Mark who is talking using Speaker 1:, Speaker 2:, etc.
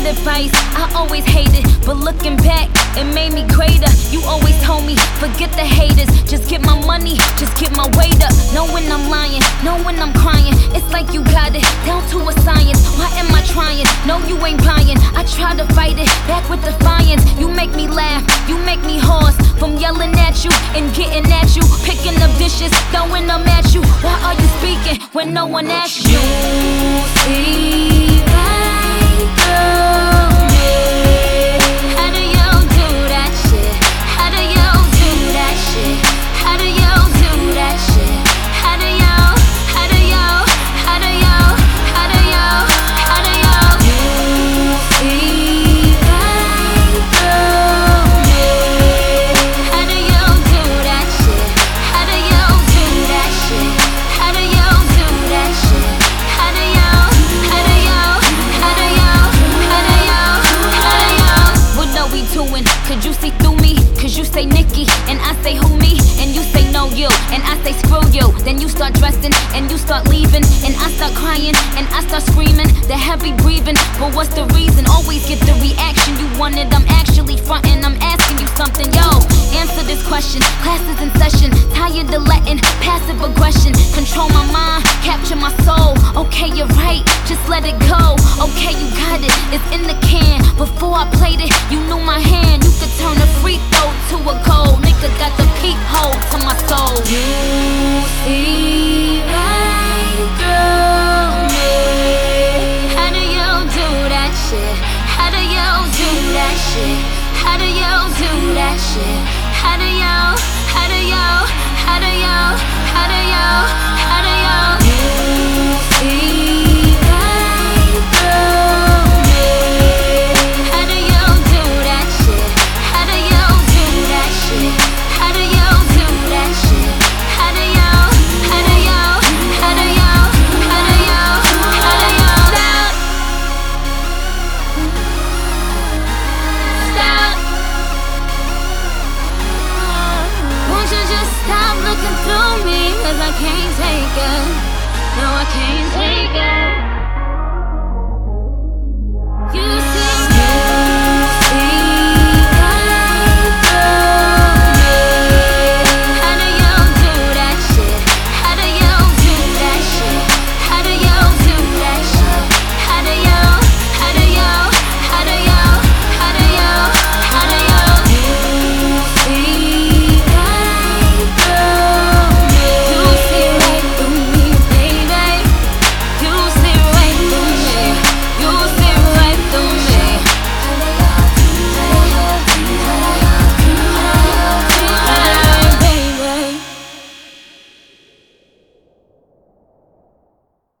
Speaker 1: Good advice, I always hated, but looking back, it made me greater. You always told me, forget the haters, just get my money, just get my weight up. Know when I'm lying, know when I'm crying. It's like you got it down to a science. Why am I trying? No, you ain't buying. I try to fight it back with defiance. You make me laugh, you make me hoarse from yelling at you and getting at you, picking up dishes, throwing them at you. Why are you speaking when no one asks you? See right through me. How do you do that shit? How do you do that shit? How do you do that shit? How do you? How do you? How do you? How do you? How do you? You see right through me. How do you do that shit? How do you do that shit? How do you do that shit? How do you? How do you? How do you? How do you? How do you? What are we doing? Could you see through me? Cause you say Nikki, and I say who me? And you say no you, and I say screw you. Then you start dressing, and you start leaving, and I start crying, and I start screaming. The heavy breathing, but what's the reason? Always get the reaction you wanted. I'm actually frontin', I'm asking you something. Yo, answer this question. Class is in session, tired of letting passive aggression control my mind, capture my soul. Okay, you're right, just let it go. Okay, you got it, it's in the can. Before I played it, you knew my hand. You could turn a free throw to a goal. Nigga got the peephole to my soul. You see right through me. How do you do that shit? How do you do that shit? How do you do that shit? How do you? How do you? How do you? How do you? How do you?